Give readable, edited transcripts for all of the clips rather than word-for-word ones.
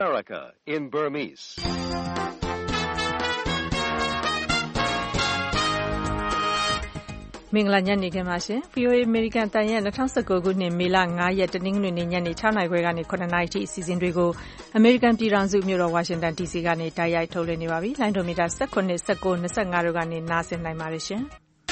America in Burmese. မင်္ဂလာညနေခင်းပါရှင် VOA American တန်ရဲ့2019ခုနှစ်မေလ9ရက်တနင်္ဂနွေနေ့ညနေ6နာရီခွဲကနေ9နာရီထိအစီအစဉ်တွေကို American ပြည်ထောင်စုမြို့တော် Washington DC ကနေတိုက်ရိုက်ထုတ်လွှင့်နေပါပြီလိုင်းဒိုမီတာ18 19 25တို့ကနေနားဆင်နိုင်ပါတယ်ရှင်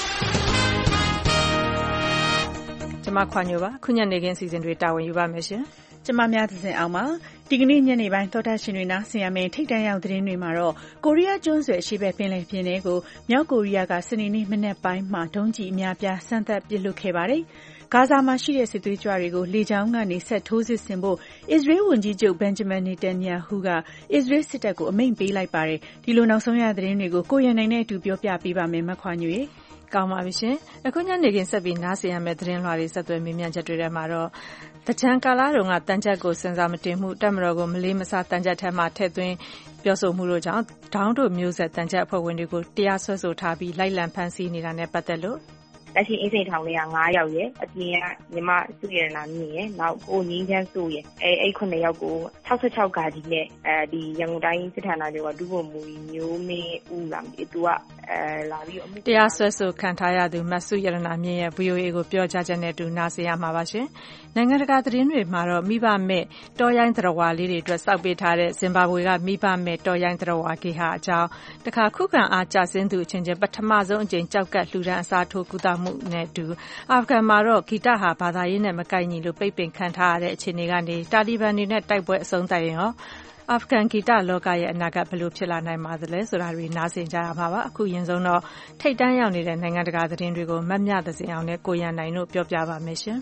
ကျွန်မခွန်ညိုပါခုညနေခင်းအစီအစဉ်တွေတာဝန်ယူပါမယ်ရှင်ကျမများသစဉ်အောင်ပါဒီကနေ့ညနေပိုင်းသောတာရှင်တွေနားဆင်ရမယ့်ထိတ်တန့်ရောက်သတင်းတွေမှာတော့ကိုရီးယားကျွန်းဆွယ်အရှေ့ဘက်ပင်လယ်ပြင်ထဲကိုမြောက်ကိုရီးယားကစနေနေ့မနက်ပိုင်းမှာဒုံးကျည်အများပြားစမ်းသပ်ပစ်လွှတ်ခဲ့ပါတယ်ဂါဇာမှာရှိတဲ့စစ်သွေးကြွတွေကိုလေကြောင်းကနေဆက်ထိုးစစ်ဆင်ဖို့အစ္စရေးဝန်ကြီးချုပ်ဘန်ဂျမင်နေတန်ယာဟုကအစ္စရေးစစ်တပ်ကိုအမိန့်ပေးလိုက်ပါတယ်ဒီလိုနောက်ဆုံးရသတင်းတွေကိုကိုရန်နိုင်နဲ့အတူပြောပြပေးပါမယ်မခွာညွေကောင်းပါပြီရှင်အခုညနေခင်းဆက်ပြီးနားဆင်ရမယ့်သတင်းလွှာတွေဆက်သွယ်မေးမြန်းချက်တွေထဲမှာတော့တကြံကာလာတုန်းကတန်ကြပ်ကိုစင်စာမတင်မှုတက်မတော်ကိုမလေးမစားတန်ကြပ်ထဲမှာထည့်သွင်းပြောဆိုမှုတို့ကြောင့်ဒေါင်းတို့မျိုးဆက်တန်ကြပ်အဖွဲ့ဝင်တွေကိုတရားစွဲဆိုထားပြီးလိုက်လံဖမ်းဆီးနေတာနဲ့ပတ်သက်လို့လက်ရှိအင်းစိန်ထောင်ထဲက9ယောက်ရယ်အပြင်ကညီမစုရနာမြင့်ရယ်နောက်ကိုငင်းချမ်းစိုးရယ်အဲ့9ယောက်ကို66ဂါဒီနဲ့ဒီရန်ကုန်တိုင်းစစ်ဌာနချုပ်ကဒုဗိုလ်မှူးကြီးမျိုးမင်းဦးလာပြီသူကလာပြီးအမှုတရားစွဲဆိုခံထားရသူမစုရနာမြင့်ရဲ့ VOA ကိုပြောကြားချက်နဲ့အတူနားဆင်ရမှာပါရှင်နိုင်ငံတကာသတင်းတွေမှာတော့မိဘမဲ့တော်ရိုင်းသရဝါလေးတွေအတွက်စောက်ပေးထားတဲ့ဇင်ဘာဘွေကမိဘမဲ့တော်ရိုင်းသရဝါကေဟာအကြောင်းတခါခုခံအားကျဆင်းသူအချင်းချင်းပထမဆုံးအကြိမ်ကြောက်ကလှူဒန်းအစားထိုးကုသမှုနဲ့တူအာဖဂန်မှာတော့ဂီတဟာဘာသာရေးနဲ့မကိုက်ညီလို့ပိတ်ပင်ခံထားရတဲ့အခြေအနေကနေတာလီဘန်တွေနဲ့တိုက်ပွဲအဆုံးသတ်ရင်ရောအာဖဂန်ဂီတလောကရဲ့အနာဂတ်ဘယ်လိုဖြစ်လာနိုင်ပါသလဲဆိုတာတွေနားဆင်ကြရမှာပါအခုရင်ဆုံးတော့ထိတ်တန်းရောက်နေတဲ့နိုင်ငံတကာသတင်းတွေကိုမမြသစင်အောင်နဲ့ကိုရန်နိုင်တို့ပြောပြပါမယ်ရှင်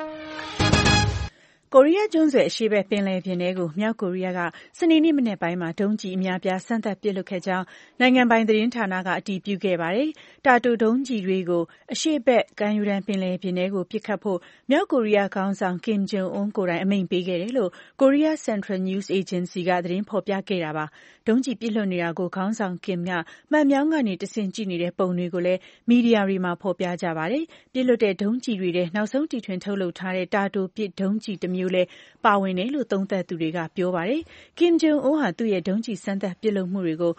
ကိုရီးယားကျွန်းဆွယ်အရှေ့ဘက်ပင်လယ်ပြင်ထဲကိုမြောက်ကိုရီးယားကစနေနေ့မနက်ပိုင်းမှာဒုံးကျည်အများပြားစမ်းသပ်ပစ်လွှတ်ခဲ့ကြောင်းနိုင်ငံပိုင်သတင်းဌာနကအတည်ပြုခဲ့ပါတယ်။တာတိုဒုံးကျည်တွေကိုအရှေ့ဘက်ကမ်းရိုးတန်းပင်လယ်ပြင်ထဲကိုပစ်ခတ်ဖို့မြောက်ကိုရီးယားခေါင်းဆောင်ကင်ဂျုံအွန်းကိုယ်တိုင်အမိန့်ပေးခဲ့တယ်လို့ Korea Central News Agency ကသတင်းဖော်ပြခဲ့တာပါ။ဒုံးကျည်ပစ်လွှတ်နေတာကိုခေါင်းဆောင်ကင်ကမှန်မြောင်းကနေတဆင့်ကြည့်နေတဲ့ပုံတွေကိုလည်းမီဒီယာတွေမှာဖော်ပြကြပါတယ်။ပစ်လွှတ်တဲ့ဒုံးကျည်တွေထဲနောက်ဆုံးတီထွင်ထုတ်လုပ်ထားတဲ့တာတိုပစ်ဒုံးကျည်တစ်မျိုးလည်းပါဝင်တယ်လို့သုံးသပ်သူတွေကပြောပါတယ်။ကင်ဂျုံအွန်းဟာသူ့ရဲ့ဒုံးကျည်စမ်းသပ်ပစ်လွှတ်မှုတွေကို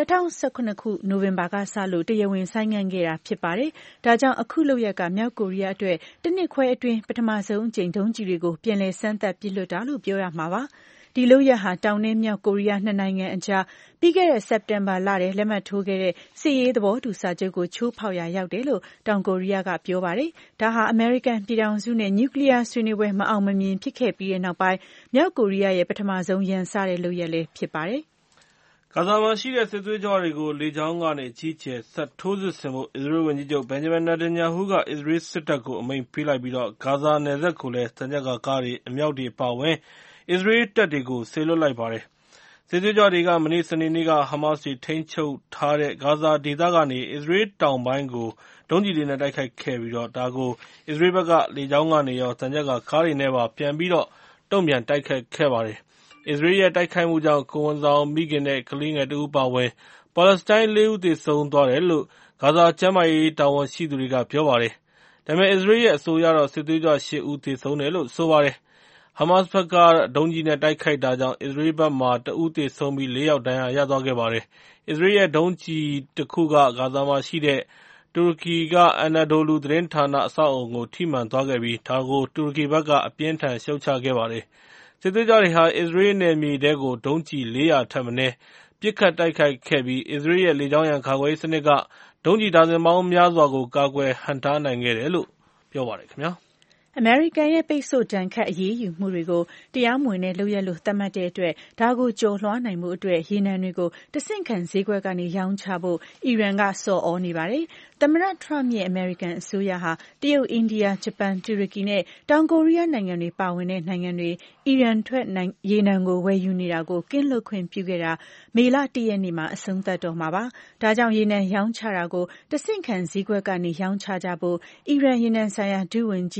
2019ခုနိုဝင်ဘာကစလို့တရားဝင်ဆိုင်းငံ့ခဲ့တာဖြစ်ပါတယ်။ဒါကြောင့်အခုလုပ်ရက်ကမြောက်ကိုရီးယားအတွက်တစ်နှစ်ခွဲအတွင်းပထမဆုံးအကြိမ်ဒုံးကျည်တွေကိုပြန်လည်စမ်းသပ်ပစ်လွှတ်တာလို့ပြောရမှာပါ။ဒီလုပ်ရပ်ဟာတောင်နဲ့မြောက်ကိုရီးယားနှစ်နိုင်ငံအကြားပြီးခဲ့တဲ့စက်တင်ဘာလထဲလက်မှတ်ထိုးခဲ့တဲ့စစ်ရေးသဘောတူစာချုပ်ကိုချိုးဖောက်ရာရောက်တယ်လို့တောင်ကိုရီးယားကပြောပါတယ်။ဒါဟာအမေရိကန်ပြည်ထောင်စုနဲ့နျူကလ িয়ার ဆွေးနွေးပွဲမအောင်မမြင်ဖြစ်ခဲ့ပြီးတဲ့နောက်ပိုင်းမြောက်ကိုရီးယားရဲ့ပထမဆုံးရန်စတဲ့လုပ်ရပ်လည်းဖြစ်ပါတယ်။ဂါဇာမှာရှိတဲ့စစ်သွေးကြွတွေကိုလေကြောင်းကနေကြီးကျယ်ဆက်ထိုးစစ်ဆင်ဖို့အစ္စရေးဝန်ကြီးချုပ်ဘန်ဂျမင်နေတန်ယာဟုကအစ္စရေးစစ်တပ်ကိုအမိန့်ပေးလိုက်ပြီးတော့ဂါဇာနယ်စပ်ကိုလည်းသံချပ်ကားတွေအမြောက်တွေပါဝင်အစ္စရေးတပ်တွေကိုဆေလွတ်လိုက်ပါတယ်။စစ်သွေးကြွတွေကမနေ့စနေနေ့ကဟာမတ်စ်တွေထိန်းချုပ်ထားတဲ့ဂါဇာဒေသကနေအစ္စရေးတောင်ပိုင်းကိုဒုံးကျည်တွေနဲ့တိုက်ခိုက်ခဲ့ပြီးတော့ဒါကိုအစ္စရေးဘက်ကလေကြောင်းကနေရောသံချပ်ကာကားတွေနဲ့ပါပြန်ပြီးတော့တုံ့ပြန်တိုက်ခိုက်ခဲ့ပါတယ်။အစ္စရေးရဲ့တိုက်ခိုက်မှုကြောင့်ကိုဝန်ဆောင်မိခင်နဲ့ကလေးငယ်တဦးပါဝင်ပါလက်စတိုင်း4ဦးသေဆုံးသွားတယ်လို့ဂါဇာကျန်းမာရေးတာဝန်ရှိသူတွေကပြောပါတယ်။ဒါပေမဲ့အစ္စရေးရဲ့အဆိုအရတော့စစ်သွေးကြွ8ဦးသေဆုံးတယ်လို့ဆိုပါတယ်။ဟာမတ်စ်ဘက်ကဒုံးကျည်နဲ့တိုက်ခိုက်တာကြောင့်အစ္စရေးဘက်မှာ2ဦးသေဆုံးပြီး4ယောက်ဒဏ်ရာရသွားခဲ့ပါတယ်။အစ္စရေးရဲ့ဒုံးကျည်တစ်ခုကဂါဇာမှာရှိတဲ့တူရကီက Anadolu သတင်းဌာနအဆောက်အအုံကိုထိမှန်သွားခဲ့ပြီးဒါကိုတူရကီဘက်ကအပြင်းထန်ရှုတ်ချခဲ့ပါတယ်။စစ်သွေးကြွတွေဟာအစ္စရေးနယ်မြေထဲကိုဒုံးကျည်400ထက်မနည်းပစ်ခတ်တိုက်ခိုက်ခဲ့ပြီးအစ္စရေးရဲ့လေကြောင်းရန်ကာကွယ်ရေးစနစ်ကဒုံးကျည်ဒါဇင်ပေါင်းများစွာကိုကာကွယ်ဟန့်တားနိုင်ခဲ့တယ်လို့ပြောပါတယ်ခင်ဗျာ။အမေရိကန်ရဲ့ပိတ်ဆို့ဒဏ်ခတ်အရေးယူမှုတွေကိုတရားမဝင်တဲ့လုပ်ရပ်လို့သတ်မှတ်တဲ့အတွက်ဒါကိုကျော်လွှားနိုင်မှုအတွက်ရေနံတွေကိုတဆင့်ခံဈေးကွက်ကနေရောင်းချဖို့အီရန်ကဆော်ဩနေပါတယ်။သမ္မတထရမ့်ရဲ့အမေရိကန်အစိုးရဟာတရုတ်၊အိန္ဒိယ၊ဂျပန်၊တူရကီနဲ့တောင်ကိုရီးယားနိုင်ငံတွေပါဝင်တဲ့နိုင်ငံတွေအီရန်ထွက်ရေနံကိုဝယ်ယူနေတာကိုကင်းလွတ်ခွင့်ပြုခဲ့တာမေလ1ရက်နေ့မှာအဆုံးသတ်တော့မှာပါ။ဒါကြောင့်ရေနံရောင်းချတာကိုတဆင့်ခံဈေးကွက်ကနေရောင်းချကြဖို့အီရန်ရေနံဆိုင်ရာဒုဝန်ကြီးအာမော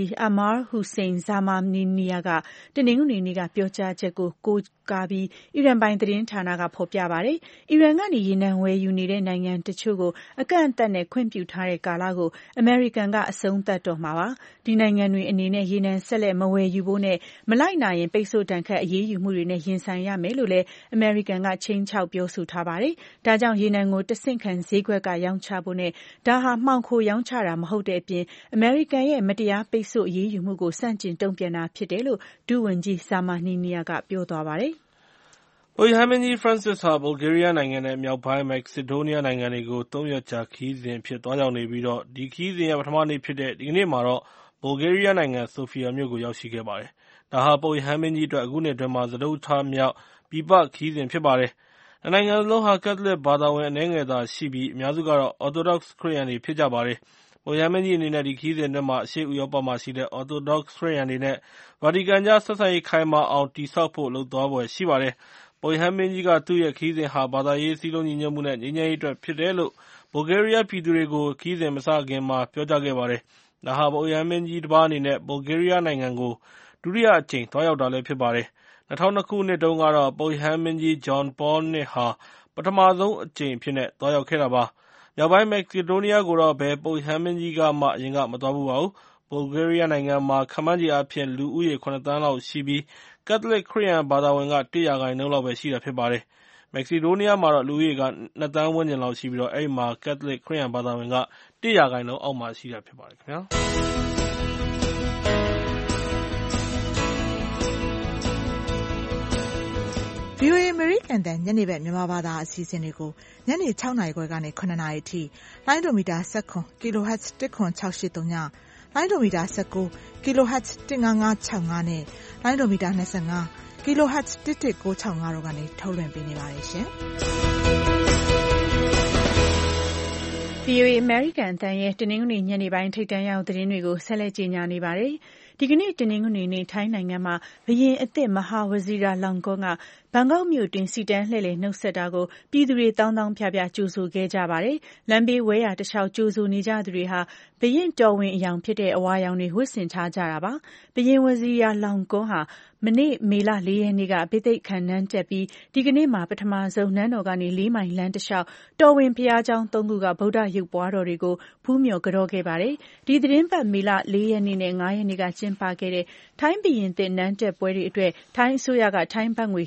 Amar Hussein Zamaniniya ကတနင်္ဂနွေနေ့ကပြောကြားချက်ကိုကိုးကားပြီးအီရန်ပိုင်သတင်းဌာနကဖော်ပြပါတယ်။အီရန်ကနေရေနံဝယ်ယူနေတဲ့နိုင်ငံတချို့ကိုအကန့်အသတ်နဲ့ခွင့်ပြုထားတဲ့ကာလကိုအမေရိကန်ကအဆုံးသတ်တော့မှာပါ။ဒီနိုင်ငံတွေအနေနဲ့ရေနံဆက်လက်မဝယ်ယူဖို့နဲ့မလိုက်နာရင်ပိတ်ဆို့ဒဏ်ခတ်အရေးယူမှုတွေနဲ့ရင်ဆိုင်ရမယ်လို့လည်းအမေရိကန်ကခြိမ်းခြောက်ပြောဆိုထားပါတယ်။ဒါကြောင့်ရေနံကိုတဆင့်ခံဈေးကွက်ကရောင်းချဖို့နဲ့ဒါဟာမှောင်ခိုရောင်းချတာမဟုတ်တဲ့အပြင်အမေရိကန်ရဲ့မတရားပိတ်ဆို့အရေးယူမှုကိုဆန့်ကျင်တုံ့ပြန်တာဖြစ်တယ်လို့ဒုဝန်ကြီး Zamaniniya ကပြောသွားပါတယ်။ပုပ်ရဟန်းမင်းကြီး Francis ဟာ ဘူလ်ဂေးရီးယားနိုင်ငံနဲ့မြောက်ပိုင်းမက်ဆီဒိုးနီးယားနိုင်ငံတွေကို3 ရက်ကြာခရီးစဉ်အဖြစ်သွားရောက်နေပြီးဒီခရီးစဉ်ရဲ့ပထမနေ့ဖြစ်တဲ့ဒီကနေ့မှာတော့ဘူလ်ဂေးရီးယားနိုင်ငံဆိုဖီယာမြို့ကိုရောက်ရှိခဲ့ပါတယ်။ဒါဟာပုပ်ရဟန်းမင်းကြီးအတွက်အခုနှစ်အတွင်းမှာစတုတ္ထမြောက်ပြည်ပခရီးစဉ်ဖြစ်ပါတယ်။နိုင်ငံလုံးဟာကက်သလစ်ဘာသာဝင်အနည်းငယ်သာရှိပြီးအများစုကတော့ Orthodox ခရစ်ယာန်တွေဖြစ်ကြပါတယ်။ပုပ်ရဟန်းမင်းကြီးအနေနဲ့ဒီခရီးစဉ်အတွင်းမှာအရှေ့ဥရောပမှာရှိတဲ့ Orthodox ခရစ်ယာန်တွေနဲ့ဗာတီကန်ကြားဆက်ဆံရေးခိုင်မာအောင်တည်ဆောက်ဖို့လုပ်သွားဖွယ်ရှိပါတယ်။ပုပ်ရဟန်းမင်းကြီးကသူ့ရဲ့ခရီးစဉ်ဟာဘာသာရေးစည်းလုံးညီညွတ်မှုနဲ့ငြိမ်းချမ်းရေးအတွက်ဖြစ်တယ်လို့ဘူလ်ဂေးရီးယားပြည်သူတွေကိုခရီးစဉ်မစခင်မှာပြောကြားခဲ့ပါတယ်။ဒါဟာပုပ်ရဟန်းမင်းကြီးတပါးအနေနဲ့ဘူလ်ဂေးရီးယားနိုင်ငံကိုဒုတိယအကြိမ်သွားရောက်တာလည်းဖြစ်ပါတယ်။2002 ခုနှစ်တုန်းကတော့ပုပ်ရဟန်းမင်းကြီး John Paul II ဟာပထမဆုံးအကြိမ်အဖြစ်နဲ့သွားရောက်ခဲ့တာပါ။မြောက်ပိုင်းမက်ဆီဒိုးနီးယားကိုတော့ဘယ်ပုပ်ရဟန်းမင်းကြီးကမှအရင်ကမသွားဖူးပါဘူး။ဘူလ်ဂေးရီးယားနိုင်ငံမှာခန့်မှန်းခြေအားဖြင့်လူဦးရေ 7 သန်းလောက်ရှိပြီးကက်သလစ်ခရစ်ယာန်ဘာသာဝင်က 1% လောက်ပဲရှိတာဖြစ်ပါတယ်။မက်ဆီဒိုးနီးယားမှာတော့လူဦးရေက 2 သန်းဝန်းကျင်လောက်ရှိပြီးအဲဒီမှာကက်သလစ်ခရစ်ယာန်ဘာသာဝင်က 1% အောက်မှာရှိတာဖြစ်ပါတယ်ခင်ဗျာ။ VOA အမေရိကန်တန်ညနေဘက်မြန်မာဘာသာအစီအစဉ်တွေကိုညနေ 6 နာရီခွဲကနေ 9 နာရီအထိလိုင်းဒိုမီတာ19 kHz 10683ညလိုင်းဒိုမီတာ19 kHz 15565နဲ့လိုင်းဒိုမီတာ25 kHz 11965တို့ကနေထုတ်လွှင့်ပေးနေပါတယ်ရှင်။ VOA အမေရိကန်တန်ရဲ့တနင်္ဂနွေညနေပိုင်းထိပ်တန်းရောက်သတင်းတွေကိုဆက်လက်ကြေညာနေပါတယ်။ဒီကနေ့တနင်္ဂနွေနေ့ထိုင်းနိုင်ငံမှာဘုရင်အသစ်မဟာဝဇီရာလောင်ကွန်းကဘန်ကောက်မြို့တွင်စီတန်းလှည့်လည်နှုတ်ဆက်တာကိုပြည်သူတွေတောင်းတောင်းဖြဖြကြိုဆိုခဲ့ကြပါတယ်။လမ်းဘေးဝဲယာတလျှောက်ကြိုဆိုနေကြသူတွေဟာဘုရင်တော်ဝင်အယောင်ဖြစ်တဲ့အဝါရောင်တွေဝတ်ဆင်ထားကြတာပါ။ဘုရင်ဝဇီရာလောင်ကွန်းဟာမနေ့မေလ 4 ရက်နေ့ကဘိသိက်ခံနန်းတက်ပြီးဒီကနေ့မှာပထမဆုံးနန်းတော်ကနေ4 မိုင်လမ်းတလျှောက်တော်ဝင်ဘုရားကျောင်း3 ခုကဗုဒ္ဓရုပ်ပွားတော်တွေကိုဖူးမြော်ကြောခဲ့ပါတယ်။ဒီသတင်းပတ်မေလ 4 ရက်နေ့နဲ့ 5 ရက်နေ့ကကျင်းပခဲ့တဲ့ထိုင်းဘုရင်သစ်နန်းတက်ပွဲတွေအတွက်ထိုင်းအစိုးရကထိုင်းဘတ်ငွေ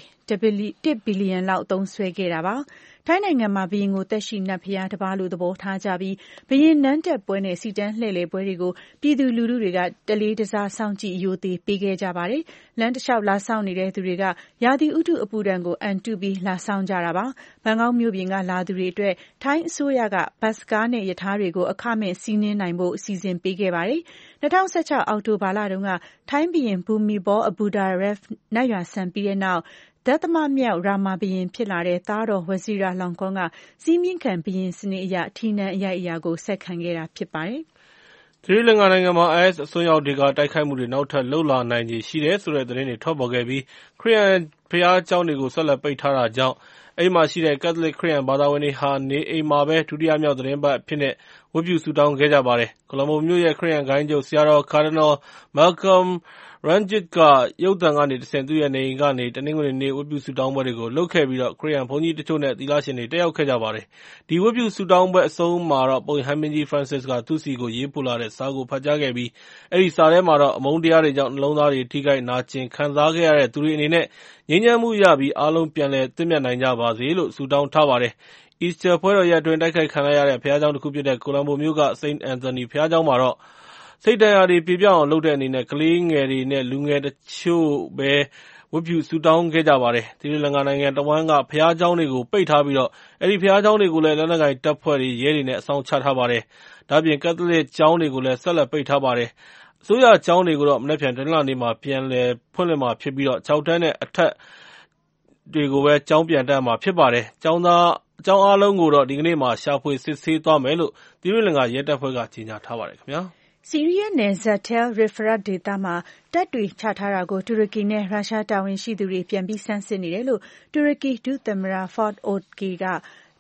1 ဘီလီယံလောက်သုံးစွဲခဲ့တာပါ။ထိုင်းနိုင်ငံမှာဘုရင်ကိုသက်ရှိနတ်ဘုရားတစ်ပါးလို့သဘောထားကြပြီးဘုရင်နန်းတက်ပွဲနဲ့စီတန်းလှည့်လည်ပွဲတွေကိုပြည်သူလူထုတွေကတလေးတစားစောင့်ကြည့်ရိုသေပေးခဲ့ကြပါတယ်။လမ်းတစ်လျှောက်လာစောင့်နေတဲ့သူတွေကရာသီဥတုအပူဒဏ်ကိုအန်တုပြီးလာစောင့်ကြတာပါ။ဘန်ကောက်မြို့ပြင်ကလာသူတွေအတွက်ထိုင်းအစိုးရကဘတ်စကားနဲ့ရထားတွေကိုအခမဲ့စီးနင်းနိုင်ဖို့အစီအစဉ်ပေးခဲ့ပါတယ်။2016 အောက်တိုဘာလတုန်းကထိုင်းဘုရင်ဘူမီဘောအဘူဒါရက်နတ်ရွာစံပြီးတဲ့နောက်ဒသမမြောက်ရာမာဘုရင်ဖြစ်လာတဲ့သားတော်ဝဇီရာလောင်ကွန်းကစည်းမျဉ်းခံဘုရင်စနစ်အရထီးနန်းအရိုက်အရာကိုဆက်ခံခဲ့တာဖြစ်ပါတယ်။သီရိလင်္ကာနိုင်ငံမှာ IS အစွန်းရောက်တွေကတိုက်ခိုက်မှုတွေနောက်ထပ်လုပ်လာနိုင်ခြေရှိတယ်ဆိုတဲ့သတင်းတွေထွက်ပေါ်ခဲ့ပြီးခရစ်ယာန်ဘုရားကျောင်းတွေကိုဆက်လက်ပိတ်ထားတာကြောင့်အဲဒီမှာရှိတဲ့ကက်သလစ်ခရစ်ယာန်ဘာသာဝင်တွေဟာနေအိမ်မှာပဲဒုတိယမြောက်သတင်းပတ်အဖြစ်နဲ့ဝတ်ပြုဆုတောင်းခဲ့ကြပါတယ်။ကိုလံဘိုမြို့ရဲ့ခရစ်ယာန်ဂိုဏ်းချုပ်ဆရာတော်ကာဒီနယ်မဲလ်ကောမ်Ranjit ကရုပ်သံကနေတဆင့်သူ့ရဲ့နေအိမ်ကနေတနင်္ဂနွေနေ့ဝတ်ပြုဆုတောင်းပွဲတွေကိုလုပ်ခဲ့ပြီးခရစ်ယာန်ဘုန်းကြီးတချို့နဲ့သီလရှင်တွေတက်ရောက်ခဲ့ကြပါတယ်။ဒီဝတ်ပြုဆုတောင်းပွဲအဆုံးမှာပုပ်ရဟန်းမင်းကြီး Francis ကသူ့ဆီကိုရေးပို့လာတဲ့စာကိုဖတ်ကြားခဲ့ပြီးအဲဒီစာထဲမှာအမုန်းတရားတွေကြောင့်နှလုံးသားတွေထိခိုက်နာကျင်ခံစားခဲ့ရတဲ့သူတွေအနေနဲ့ငြိမ်းချမ်းမှုရပြီးအားလုံးပြန်လည်သင့်မြတ်နိုင်ကြပါစေလို့ဆုတောင်းထားပါတယ်။ Easter ပွဲတော်ရက်အတွင်းတိုက်ခိုက်ခံလိုက်ရတဲ့ဘုရားကျောင်းတစ်ခုဖြစ်တဲ့ကိုလံဘိုမြို့က St. Anthony ဘုရားကျောင်းမှာစိတ်ဒဏ်ရာတွေပြေပျောက်အောင်လုပ်တဲ့အနေနဲ့ကလေးငယ်တွေနဲ့လူငယ်တချို့ပဲဝတ်ပြုဆုတောင်းခဲ့ကြပါတယ်။သီရိလင်္ကာနိုင်ငံတဝန်းကဘုရားကျောင်းတွေကိုပိတ်ထားပြီးအဲဒီဘုရားကျောင်းတွေကိုလည်းလက်နက်ကိုင်တပ်ဖွဲ့တွေရဲတွေနဲ့အစောင့်ချထားပါတယ်။ဒါ့အပြင်ကက်သလစ်ကျောင်းတွေကိုလည်းဆက်လက်ပိတ်ထားပါတယ်။အစိုးရကျောင်းတွေကိုမနက်ဖြန်တနင်္လာနေ့မှာပြန်လည်ဖွင့်လှစ်မှာဖြစ်ပြီး6 တန်းနဲ့အထက်တွေကိုပဲကျောင်းပြန်တက်မှာဖြစ်ပါတယ်။ကျောင်းအားလုံးကိုဒီကနေ့မှာရှာဖွေစစ်ဆေးသွားမယ်လို့သီရိလင်္ကာရဲတပ်ဖွဲ့ကကြေညာထားပါတယ်ခင်ဗျာ။ဆီးရီးယားနယ်စပ် Tel Rifat ဒေသမှာတပ်တွေချထားတာကိုတူရကီနဲ့ရုရှားတာဝန်ရှိသူတွေပြန်ပြီးဆန်းစစ်နေတယ်လို့တူရကီဒုသမ္မတ Fuat Oktay က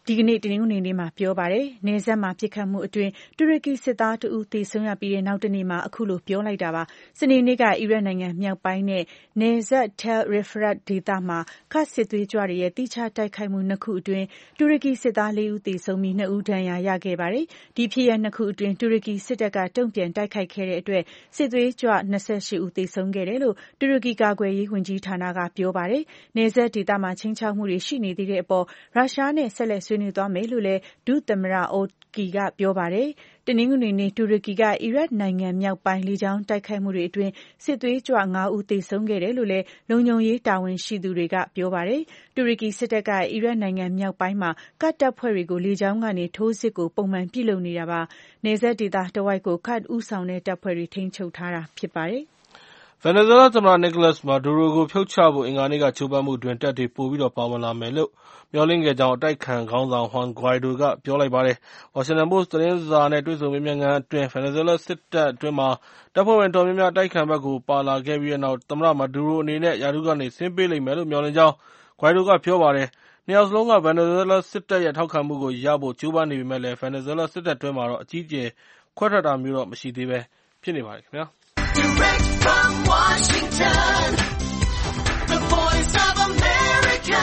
ဒီကနေ့တနင်္ဂနွေနေ့မှာပြောပါတယ်။နယ်စပ်မှာပစ်ခတ်မှုအတွင်းတူရကီစစ်သားတဦးသေဆုံးရပြီးတဲ့နောက်တနေ့မှာအခုလိုပြောလိုက်တာပါ။စနေနေ့ကအီရတ်နိုင်ငံမြောက်ပိုင်းနဲ့နယ်စပ် Tel Rifat ဒေသမှာကာ့ဒ်စစ်သွေးကြွတွေရဲ့တိကျတိုက်ခိုက်မှု2ခုအတွင်းတူရကီစစ်သား4ဦးသေဆုံးပြီး2ဦးဒဏ်ရာရခဲ့ပါတယ်။ဒီဖြစ်ရပ်2ခုအတွင်းတူရကီစစ်တပ်ကတုံ့ပြန်တိုက်ခိုက်ခဲ့တဲ့အတွက်စစ်သွေးကြွ28ဦးသေဆုံးခဲ့တယ်လို့တူရကီကာကွယ်ရေးဝန်ကြီးဌာနကပြောပါတယ်။နယ်စပ်ဒေသမှာချင်းချောက်မှုတွေရှိနေသေးတဲ့အပေါ်ရုရှားနဲ့ဆက်လက်ဆွေးနွေးသွားမယ်လို့လည်းဒုသမ္မတအိုကီကပြောပါတယ်။တနင်္ဂနွေနေ့တူရကီကအီရတ်နိုင်ငံမြောက်ပိုင်းလေကြောင်းတိုက်ခိုက်မှုတွေအတွင်းစစ်သွေးကြွ5ဦးသေဆုံးခဲ့တယ်လို့လည်းလုံခြုံရေးတာဝန်ရှိသူတွေကပြောပါတယ်။တူရကီစစ်တပ်ကအီရတ်နိုင်ငံမြောက်ပိုင်းမှာကာ့ဒ်တပ်ဖွဲ့တွေကိုလေကြောင်းကနေထိုးစစ်ကိုပုံမှန်ပြုလုပ်နေတာပါ။နယ်စပ်ဒေသတဝိုက်ကိုကာ့ဒ်ဦးဆောင်တဲ့တပ်ဖွဲ့တွေထိန်းချုပ်ထားတာဖြစ်ပါတယ်။ဗင်နီဇွဲလားသမ္မတ Nicolas Maduro ကိုဖြုတ်ချဖို့အင်္ဂါနေ့ကကြိုးပမ်းမှုအတွင်းတပ်တွေပိုပြီးပါဝင်လာမယ်လို့မျှော်လင့်ခဲ့ကြောင်းအတိုက်အခံခေါင်းဆောင် Juan Guaido ကပြောလိုက်ပါတယ်။ Washington Post သတင်းစာနဲ့တွေ့ဆုံမေးမြန်းခန်းအတွင်းဗင်နီဇွဲလားစစ်တပ်အတွင်းတပ်ဖွဲ့ဝင်အတော်များများအတိုက်အခံဘက်ကိုပါလာခဲ့ပြီးတဲ့နောက်သမ္မတ Maduro အနေနဲ့ရာထူးကနေဆင်းပေးလိမ့်မယ်လို့မျှော်လင့်ကြောင်း Guaido ကပြောပါတယ်။ နှစ်ယောက်စလုံးကဗင်နီဇွဲလားစစ်တပ်ရဲ့ထောက်ခံမှုကိုရဖို့ကြိုးပမ်းနေပေမယ့်လည်းဗင်နီဇွဲလားစစ်တပ်အတွင်းမှာအကြီးအကျယ်ခွဲထွက်တာမျိုးတော့မရှိသေးဘဲဖြစ်နေပါတယ်ခင်ဗျာ။ Direct from Washington, the voice of America,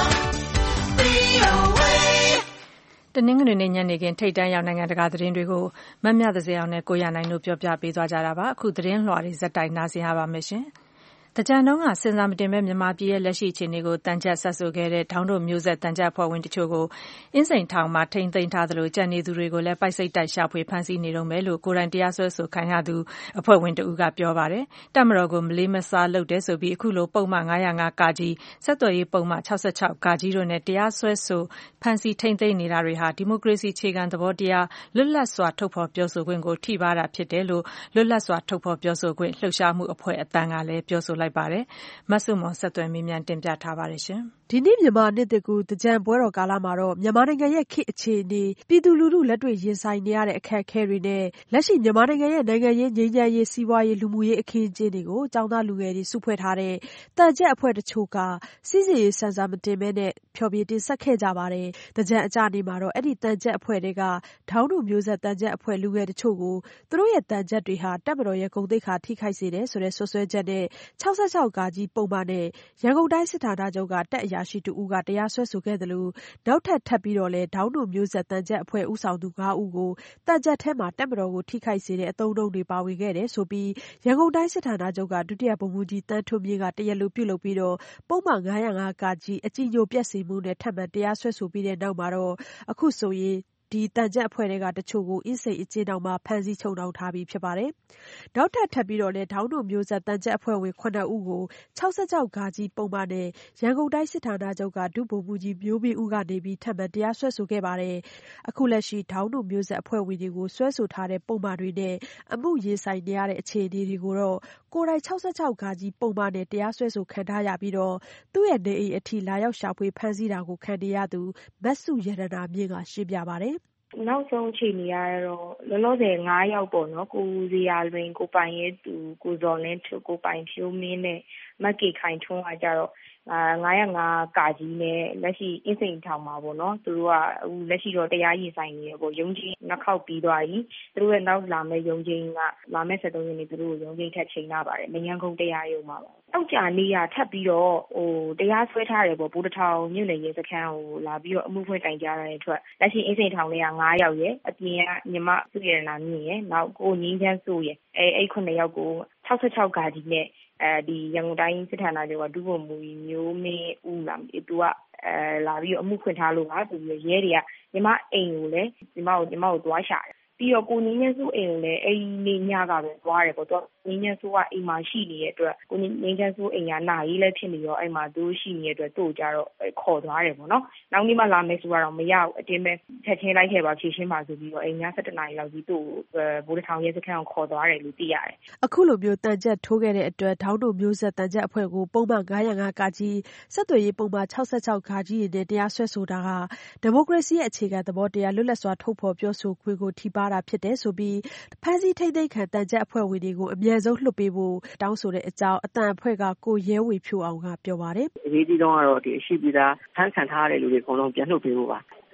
VOA. တနင်္ဂနွေနေ့ညနေခင်းထိပ်တန်းရောက်နိုင်ငံတကာသတင်းတွေကိုမမြသဇင်အောင်နဲ့ကိုရနိုင်တို့ပြောပြပေးသွားကြတာပါအခုသတင်းလွှာတွေဇက်တိုက်နားဆင်ရပါမယ်ရှင်တကြံတုန်းကစဉ်းစားမတင်ပဲမြန်မာပြည်ရဲ့လက်ရှိအခြေအနေကိုတန်ကြပ်ဆက်ဆိုခဲ့တဲ့ထောင်တို့မျိုးဆက်တန်ကြပ်ဖွဲ့ဝင်တချို့ကိုအင်းစိန်ထောင်မှာထိန်းသိမ်းထားသလိုကြံနေသူတွေကိုလည်းပိုက်စိတ်တိုက်ရှာဖွေဖမ်းဆီးနေတော့မယ်လို့ကိုယ်တိုင်တရားစွဲဆိုခံရသူအဖွဲ့ဝင်တဦးကပြောပါတယ်တပ်မတော်ကိုမလေးမစားလုပ်တယ်ဆိုပြီးအခုလိုပုံမှန်905ကကြီးဆက်သွယ်ရေးပုံမှန်66ကကြီးတို့နဲ့တရားစွဲဆိုဖမ်းဆီးထိန်းသိမ်းနေတာတွေဟာဒီမိုကရေစီအခြေခံသဘောတရားလွတ်လပ်စွာထုတ်ဖော်ပြောဆိုခွင့်ကိုထိပါးတာဖြစ်တယ်လို့လွတ်လပ်စွာထုတ်ဖော်ပြောဆိုခွင့်လှုပ်ရှားမှုအဖွဲ့အသံကလည်းပြောဆိုလိုက်ပါတယ်မဆုမွန်ဆက်သွယ်မေးမြန်းတင်ပြထားပါတယ်ရှင်ဒီနေ့မြန်မာနှစ်တကူတကြံပွဲတော်ကာလမှာတော့မြန်မာနိုင်ငံရဲ့ခေတ်အခြေအနေပြည်သူလူထုလက်တွေ့ရင်ဆိုင်နေရတဲ့အခက်အခဲတွေနဲ့လက်ရှိမြန်မာနိုင်ငံရဲ့နိုင်ငံရေးငြိမ်းချမ်းရေးစီးပွားရေးလူမှုရေးအခင်းအကျင်းတွေကိုចောင်းသားလူငယ်တွေစုဖွဲ့ထားတဲ့တန်ကြပ်အဖွဲ့တချို့ကစီစဉ်ရေးစံစာမတင်မဲနဲ့ဖျော်ဖြေတင်ဆက်ခဲ့ကြပါတယ်တကြံအကြနေမှာတော့အဲ့ဒီတန်ကြပ်အဖွဲ့တွေကထောင်းတို့မျိုးဆက်တန်ကြပ်အဖွဲ့လူငယ်တချို့ကိုသူတို့ရဲ့တန်ကြပ်တွေဟာတပ်မတော်ရဲ့ဂုဏ်သိက္ခာထိခိုက်စေတယ်ဆိုတဲ့ဆွဆွဲချက်နဲ့66ကကြီးပုံမှန်နဲ့ရန်ကုန်တိုင်းစစ်ဌာနချုပ်ကတပ်အရာရှိတူဦးကတရားစွဲဆိုခဲ့တယ်လို့နောက်ထပ်ပြီးတော့လဲဒေါင်းတို့မျိုးဆက်တန်ကြပ်အဖွဲ့ဦးဆောင်သူ9ဦးကိုတန်ကြပ်ထဲမှာတပ်မတော်ကိုထိခိုက်စေတဲ့အသုံးအနှုန်းတွေပါဝင်ခဲ့တယ်ဆိုပြီးရန်ကုန်တိုင်းစစ်ဌာနချုပ်ကဒုတိယဗိုလ်မှူးကြီးတန်းထွန်းမြင့်ကတရားလိုပြုလုပ်ပြီးတော့ပုံမှန်905ကကြီးအကြည်ညိုပြက်စီမှုနဲ့ထပ်မံတရားစွဲဆိုပြီးတဲ့နောက်မှာတော့အခုဆိုရင်ဒီတန်ကြပ်အဖွဲ့တွေကတချို့ကိုအင်းစိန်အကျဉ်းထောင်မှာဖမ်းဆီးချုပ်နှောင်ထားပြီးဖြစ်ပါတယ်။နောက်ထပ်ပြီးတော့လဲဒေါင်းတို့မျိုးဆက်တန်ကြပ်အဖွဲ့ဝင်9ဦးကို66ကကြီးပုံမှန်နဲ့ရန်ကုန်တိုင်းစစ်ဌာနချုပ်ကဒုဗိုလ်မှူးကြီးမျိုးမင်းဦးကနေပြီးထပ်မံတရားစွဲဆိုခဲ့ပါတယ်။အခုလက်ရှိဒေါင်းတို့မျိုးဆက်အဖွဲ့ဝင်တွေကိုစွဲဆိုထားတဲ့ပုံမှန်တွေနဲ့အမှုရင်ဆိုင်နေရတဲ့အခြေအနေတွေကိုတော့ကိုယ်တိုင်66ကကြီးပုံမှန်နဲ့တရားစွဲဆိုခံထားရပြီးတော့သူ့ရဲ့နေအိမ်အထိလာရောက်ရှာဖွေဖမ်းဆီးတာကိုခံနေရသူမဆုရတနာမြင့်ကရှင်းပြပါတယ်နောက်ဆုံးအခြေအနေကတော့လောလောဆယ်9ယောက်ပေါ့နော်ကိုဇေယျလွင်ကိုပိုင်ရဲသူကိုဇော်လင်းကိုပိုင်ဖြိုးမင်းနဲ့မက်ကေခိုင်ထွန်းကကြတော့905ကကြီးနဲ့လက်ရှိအင်းစိန်ထောင်မှာပေါ့နော်သူတို့ကအခုလက်ရှိတော့တရားရင်ဆိုင်နေရပေါ့ရုံးချင်းနှစ်ခေါက်ပြီးသွားပြီသူတို့ရဲ့နောက်လာမယ့်ရုံးချင်းကလာမယ့်73ရက်နေ့သူတို့ကိုရုံးချင်းထပ်ချိန်လာပါတယ်မရန်ကုန်တရားရုံးမှာပါတောက်ကြနေရထပ်ပြီးတော့တရားစွဲထားတယ်ပေါ့ဗိုလ်တထောင်မြို့နယ်ရဲစခန်းကိုလာပြီးတော့အမှုဖွင့်တိုင်ကြားတဲ့အတွက်လက်ရှိအင်းစိန်ထောင်ထဲက9ယောက်ရယ်အပြင်ကညီမစုရနာမြင့်ရယ်နောက်ကိုငင်းချမ်းစိုးရယ်အဲ့9ယောက်ကို66ကကြီးနဲ့ဒီရန်ကုန်တိုင်းစစ်ဌာနချုပ်ကဒုဗိုလ်မှူးကြီးမျိုးမင်းဦးလာသူကလာပြီးတော့အမှုဖွင့်ထားလို့ပါဆိုပြီးရဲတွေကညီမအိမ်ကိုလည်းညီမကိုသွားရှာတယ်ပြီးတော့ကိုငင်းချမ်းစိုးအိမ်ကိုလည်းအဲ့ဒီညကပဲသွားတယ်ပေါ့သူငင်းချမ်းစိုးကအိမ်မှာရှိနေတဲ့အတွက်ကိုငင်းချမ်းစိုးအိမ်ကနာရေးလည်းဖြစ်နေရောအဲ့မှာသူရှိနေတဲ့အတွက်သူ့ကိုကြတော့ခေါ်သွားတယ်ပေါ့နော်နောက်နေ့မှလာမယ်ဆိုတော့မရဘူးအတင်းပဲချက်ချင်းလိုက်ခဲ့ပါဖြည့်ရှင်းပါဆိုပြီးတော့အိမ်ည7နာရီလောက်ကြီးသူ့ကိုဗိုလ်တထောင်ရဲစခန်းကိုခေါ်သွားတယ်လို့သိရတယ်အခုလိုမျိုးတန်ကြပ်ထိုးခဲ့တဲ့အတွက်ဒေါင်းတို့မျိုးဆက်တန်ကြပ်အဖွဲ့ကိုပုံမှန်905ကကြီးဆက်သွယ်ရေးပုံမှန်66ကကြီးနဲ့တရားစွဲဆိုတာကဒီမိုကရေစီရဲ့အခြေခံသဘောတရားလွတ်လပ်စွာထုတ်ဖော်ပြောဆိုခွင့်ကိုထိပါးတာဖြစ်တယ်ဆိုပြီးဖမ်းဆီးထိန်းသိမ်းခံတန်ကြပ်အဖွဲ့ဝင်တွေကိုအမြန်ဆုံးလွှတ်ပေးဖို့တောင်းဆိုတဲ့အကြောင်းအတန်အဖွဲ့ကကိုရဲဝေဖြိုးအောင်ကပြောပါတယ်အရေးကြီးဆုံးကတော့ဒီအရှိပြည်သားဖမ်းခံထားရတဲ့လူတွေအကုန်လုံးပြန်လွှတ်ပေးဖို့ပါ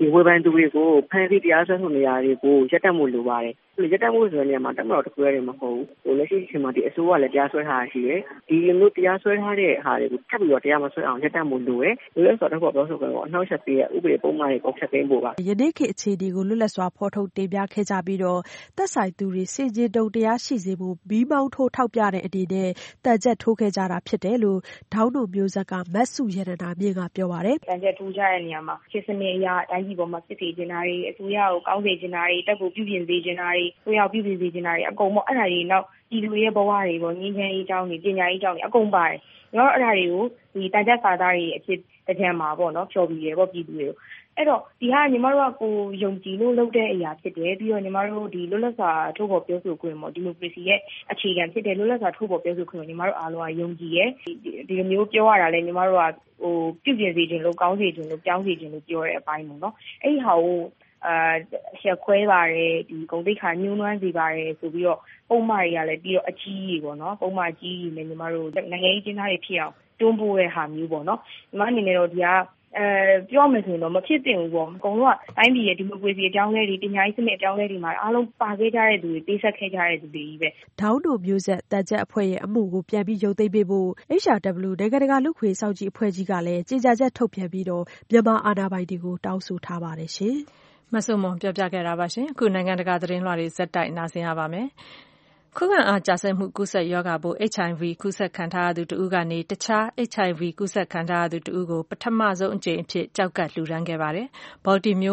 ဝေဖန်သူတွေကိုဖမ်းဆီးတရားစွဲဆိုနေရတွေကိုရပ်တန့်မှုလိုပါတယ်ရပ်တန့်မှုဆိုတဲ့နေရာမှာတမတော်တစ်ခုတည်းမဟုတ်ဘူးလက်ရှိအချိန်မှာဒီအစိုးရလည်းတရားစွဲထားတာရှိတယ်ဒီလိုမျိုးတရားစွဲထားတဲ့ဟာတွေကိုထပ်ပြီးတော့တရားမစွဲအောင်ရပ်တန့်မှုလိုတယ်လိုလဲဆိုတော့ပြောဆိုခွင့်ကိုအနှောက်အယှက်ပေးတဲ့ဥပဒေပုံမှန်တွေကိုဖျက်သိမ်းဖို့ပါယနေ့ခေတ်အခြေအနေကိုလွတ်လပ်စွာဖော်ထုတ်တင်ပြခဲ့ကြပြီးတော့သက်ဆိုင်သူတွေစီစဉ်တုံတရားရှိစေဖို့ဘီးမောင်းထိုးထောက်ပြတဲ့အနေနဲ့တန်ချက်ထိုးခဲ့ကြတာဖြစ်တယ်လို့ဒေါင်းတို့မျိုးဆက်ကမတ်စုရတနာမြင့်ကပြောပါတယ်တန်ချက်ထိုးကြတဲ့နေရာမှာဖြစ်စနစ်အရအတိုင်းပြည်ပေါ်မှာဖြစ်စေချင်တာတွေအစိုးရကိုကောင်းစေချင်တာတွေတက်ကိုပြုပြင်စေချင်တာတွေအစိုးရပြုပြင်စေချင်တာတွေအကုန်ပေါ့အဲ့ဒါတွေနောက်ပြည်သူရဲ့ဘဝတွေပေါ့ငြိမ်းချမ်းရေးအကြောင်းတွေပညာရေးအကြောင်းတွေအကုန်ပါတယ်ကျွန်တော်အဲ့ဒါတွေကိုဒီတန်ချက်စာသားတွေအဖြစ်တကြံမှာပေါ့နော်ဖြော်ပြီးရပေါ့ပြည်သူတွေကိုအဲ့တော့ဒီဟာညီမတို့ကကိုယုံကြည်လို့လုပ်တဲ့အရာဖြစ်တယ်ပြီးတော့ညီမတို့ဒီလွတ်လပ်စွာထုတ်ဖော်ပြောဆိုခွင့်ပေါ့ဒီမိုကရေစီရဲ့အခြေခံဖြစ်တဲ့လွတ်လပ်စွာထုတ်ဖော်ပြောဆိုခွင့်ကိုညီမတို့အားလုံးကယုံကြည်ရဲဒီလိုမျိုးပြောရတာလဲညီမတို့ကပြုပြင်စေခြင်းလို့ကောင်းစေခြင်းလို့ပြောင်းစေခြင်းလို့ပြောတဲ့အပိုင်းပေါ့နော်အဲ့ဒီဟာကိုရက်ခွဲပါတယ်ဒီဂုဏ်သိက္ခာညှိုးနွမ်းစေပါတယ်ဆိုပြီးတော့ပုံမှန်တွေကလည်းပြီးတော့အကြီးကြီးပေါ့နော်ပုံမှန်အကြီးကြီးနဲ့ညီမတို့နိုင်ငံရေးကျင်းသားတွေဖြစ်အောင်တွန်းပို့တဲ့ဟာမျိုးပေါ့နော်ညီမအနေနဲ့တော့ဒီကပြောမယ်ဆိုရင်တော့မဖြစ်သင့်ဘူးပေါ့အကုန်လုံးကတိုင်းပြည်ရဲ့ဒီမိုကရေစီအကြောင်းလေးတွေပညာရေးစနစ်အကြောင်းလေးတွေမှာအားလုံးပါခဲ့ကြတဲ့သူတွေပေးဆက်ခဲ့ကြတဲ့သူတွေကြီးပဲဒေါင်းတို့မျိုးဆက်တန်ချက်အဖွဲ့ရဲ့အမှုကိုပြန်ပြီးရုပ်သိမ်းပေးဖို့ HRW နိုင်ငံတကာလူ့ခွင့်စောင့်ကြည့်အဖွဲ့ကြီးကလည်းကြေညာချက်ထုတ်ပြန်ပြီးတော့မြန်မာအာဏာပိုင်တွေကိုတောင်းဆိုထားပါတယ်ရှင်မဆုမွန်ပြောပြခဲ့တာပါရှင်အခုနိုင်ငံတကာသတင်းလွှာတွေဇက်တိုက်နားဆင်ရပါမယ်ခုခံအားကျဆင်းမှုကူးစက်ရောဂါပိုး HIV ကူးစက်ခံထားရသူတဦးကနေတခြား HIV ကူးစက်ခံထားရသူတဦးကိုပထမဆုံးအကြိမ်အဖြစ်ကြောက်ကပ်လှူဒါန်းခဲ့ပါတယ်။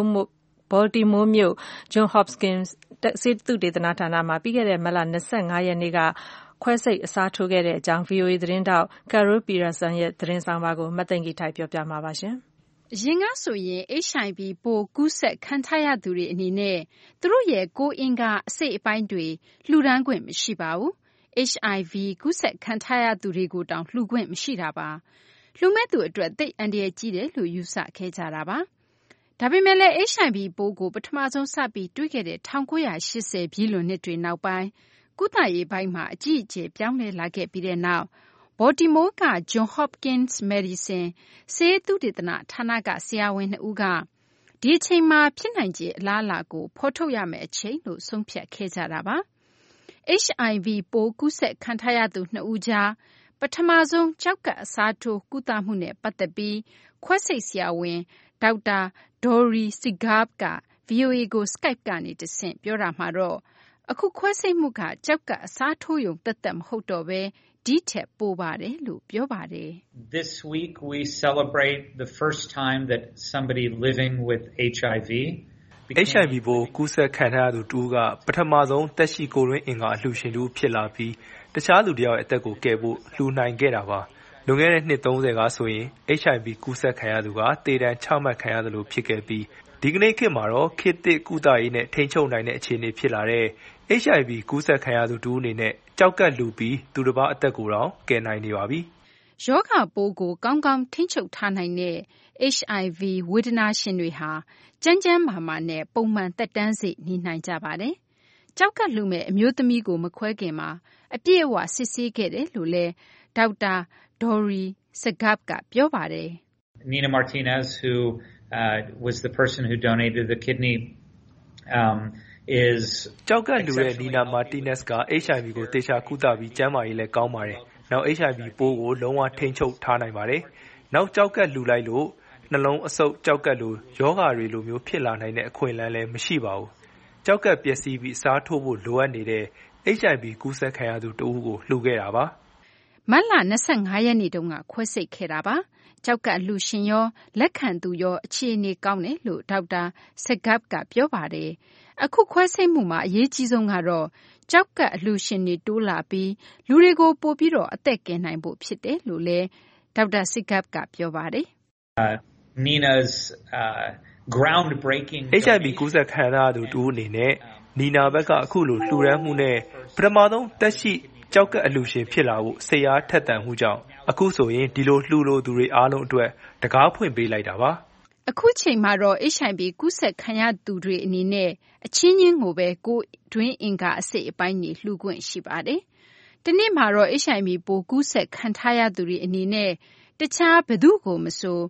Baltimore မြို့ Johns Hopkins ဆေးသုတေသနဌာနမှာပြီးခဲ့တဲ့မတ်လ25ရက်နေ့ကခွဲစိတ်အစားထိုးခဲ့တဲ့အကြောင်း VOA သတင်းထောက် Carol Pearson ရဲ့သတင်းဆောင်ပါကိုမသိင်္ဂီထိုက်ပြောပြမှာပါရှင်။အရင်ကဆိုရင် HIV ပိုးကူးစက်ခံထားရသူတွေအနေနဲ့သူတို့ရဲ့ကိုယ်အင်္ဂါအစိတ်အပိုင်းတွေလှူဒါန်းခွင့်မရှိပါဘူး။ HIV ကူးစက်ခံထားရသူတွေကိုတောင်လှူခွင့်မရှိတာပါ။လှူမဲ့သူအတွက်သိပ်အန္တရာယ်ကြီးတယ်လို့ယူဆခဲ့ကြတာပါ။ဒါပေမဲ့လည်း HIV ပိုးကိုပထမဆုံးစပြီးတွေ့ခဲ့တဲ့1980ပြည့်လွန်နှစ်တွေနောက်ပိုင်းကုသရေးပိုင်းမှာအကြီးအကျယ်ပြောင်းလဲလာခဲ့ပြီးတဲ့နောက်Baltimore က Johns Hopkins Medicine ဆေးသုတေသနဌာနကဆရာဝန်2ဦးကဒီအချိန်မှာဖြစ်နိုင်ခြေအလားအလာကိုဖော်ထုတ်ရမယ့်အချိန်လို့ဆုံးဖြတ်ခဲ့ကြတာပါ။ HIV ပိုးကူးစက်ခံထားရသူ2ဦးကြားပထမဆုံးကြောက်ကပ်အစားထိုးကုသမှုနဲ့ပတ်သက်ပြီးခွဲစိတ်ဆရာဝန်ဒေါက်တာ Dori Sigab က VOA ကို Skype ကနေတဆင့်ပြောတာမှာတော့အခုခွဲစိတ်မှုကကြောက်ကပ်အစားထိုးရုံသက်သက်မဟုတ်တော့ဘဲဒီထက်ပိုပါတယ်လို့ပြောပါတယ် This week we celebrate the first time that somebody living with HIV ပိုးကူးစက်ခံထားရသူတူကပထမဆုံးတက်ရှိကိုယ်တွင်းအင်္ဂါအလှူရှင်တူဖြစ်လာပြီးတခြားလူတယောက်ရဲ့အသက်ကိုကယ်ဖို့လှူနိုင်ခဲ့တာပါလွန်ခဲ့တဲ့နှစ်30ကဆိုရင် HIV ကူးစက်ခံရသူကတေတံချမှတ်ခံရတယ်လို့ဖြစ်ခဲ့ပြီးဒီကနေ့ခေတ်မှာတော့ခေတ်သစ်ကုသရေးနဲ့ထိန်းချုပ်နိုင်တဲ့အခြေအနေဖြစ်လာတဲ့ HIV ကူးစက်ခံရသူတူအနေနဲ့ကြောက်ကပ်လူပြီးသူတစ်ပါးအသက်ကိုယ်တော်ကယ်နိုင်နေပါပြီ။ယောဂပိုးကိုကောင်းကောင်းထိန်းချုပ်ထားနိုင်တဲ့ HIV ဝေဒနာရှင်တွေဟာကျန်းမာမာနဲ့ပုံမှန်သက်တမ်းစေနေနိုင်ကြပါတယ်။ကြောက်ကပ်လူမဲ့အမျိုးသမီးကိုမခွဲခင်မှာအပြည့်အဝစစ်ဆေးခဲ့တယ်လို့လည်းဒေါက်တာ Dori Sigab ကပြောပါတယ် Nina Martinez who was the person who donated the kidney is ကြောက်ကပ်လူရဲ့ Nina Martinez က HIV ကိုတေချာကုသပြီးကျန်းမာရေးလည်းကောင်းပါတယ်။နောက် HIV ပိုးကိုလုံးဝထိန်းချုပ်ထားနိုင်ပါတယ်။နောက်ကြောက်ကပ်လူလိုက်လို့နှလုံးအဆုတ်ကြောက်ကပ်လူယောဂါတွေလိုမျိုးဖြစ်လာနိုင်တဲ့အခွင့်အလမ်းလည်းမရှိပါဘူး။ကြောက်ကပ်ပျက်စီးပြီးစားထိုးဖို့လိုအပ်နေတဲ့ HIV ကူးစက်ခံရသူတဦးကိုလှူခဲ့တာပါ။မတ်လ25ရက်နေ့တုန်းကခွဲစိတ်ခဲ့တာပါ။ကြောက်ကပ်လူရှင်ရောလက်ခံသူရောအခြေအနေကောင်းတယ်လို့ဒေါက်တာ Sigab ကပြောပါတယ်။အခုခွဲစိတ်မှုမှာအရေးကြီးဆုံးကတော့ကြောက်ကပ်အလှူရှင်တွေတိုးလာပြီးလူတွေကိုပိုပြီးတော့အသက်ကယ်နိုင်ဖို့ဖြစ်တယ်လို့လည်းဒေါက်တာ Sigab ကပြောပါတယ်။ Nina's groundbreaking HIV ကူးစက်ခံရသူတူအနေနဲ့နီနာဘက်ကအခုလိုလှူဒန်းမှုနဲ့ပထမဆုံးတက်ရှိကြောက်ကပ်အလှူရှင်ဖြစ်လာဖို့စိတ်အားထက်သန်မှုကြောင့်အခုဆိုရင်ဒီလိုလှူလို့သူတွေအားလုံးအတွက်တကားဖွင့်ပေးလိုက်တာပါအခုချိန်မှာတော့ HIV ကူးစက်ခံရသူတွေအနေနဲ့အချင်းချင်းကိုပဲကိုယ်တွင်းအင်္ဂါအစိတ်အပိုင်းတွေလှူခွင့်ရှိပါတယ်။ဒီနေ့မှာတော့ HIV ပိုးကူးစက်ခံထားရသူတွေအနေနဲ့တခြားဘယ်သူကိုမဆို